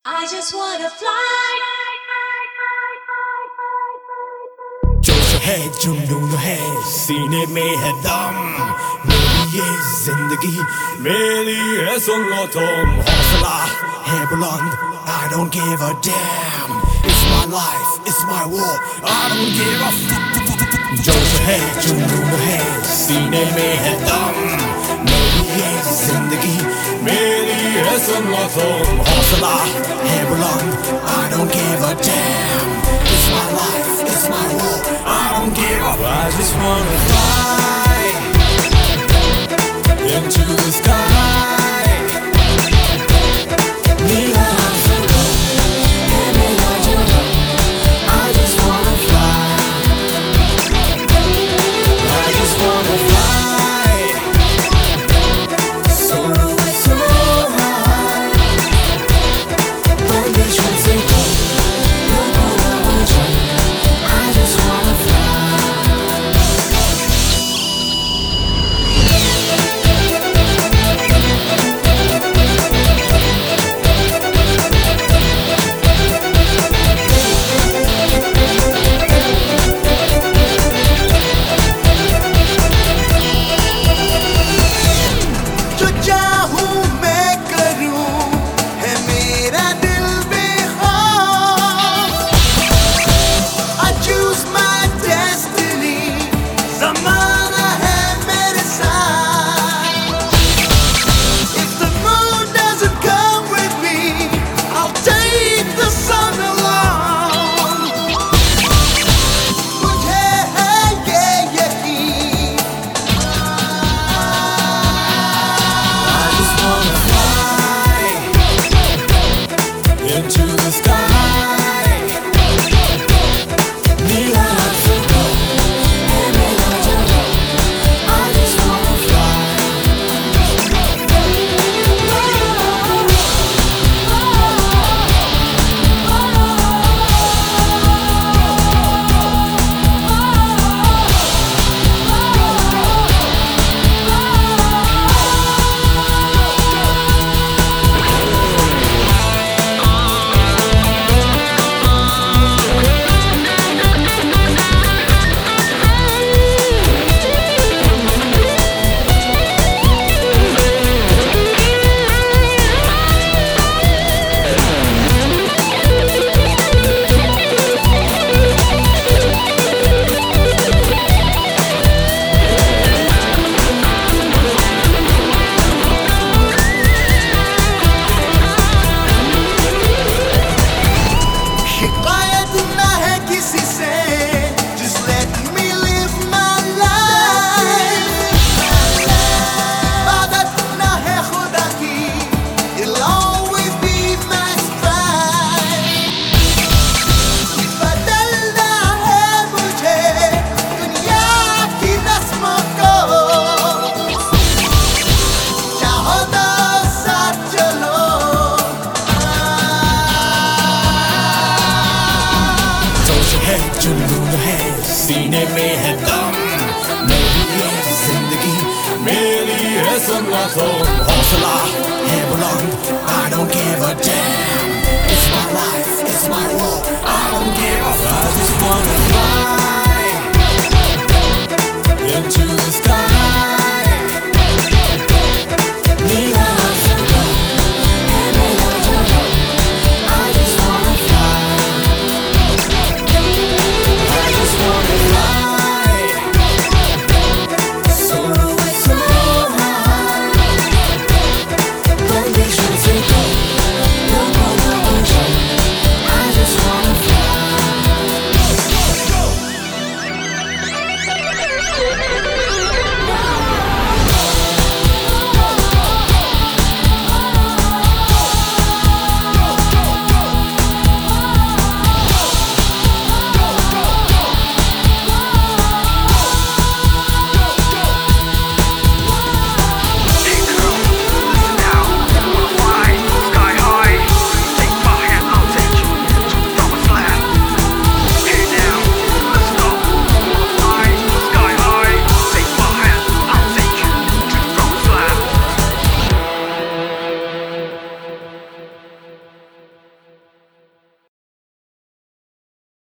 I just wanna fly. जोश है जुनून है सीने में है दम मेरी ये जिंदगी मेरी है सुन लो तुम हौसला है बुलंद I don't give a damn It's my life, it's my war I don't give a fuck जोश है जुनून है सीने में है दम मेरी ये जिंदगी मेरी है सुन लो तुम हौसला है बुलंद I don't give a damn It's my life, it's my war I don't give up I just wanna fly into the sky into the sky जुनून है सीने में है दम मेरी ये जिंदगी मेरी है सुन लो तुम हौसला है बुलंद I don't give a damn It's my life, it's my war I don't give a fuck I just wanna fly into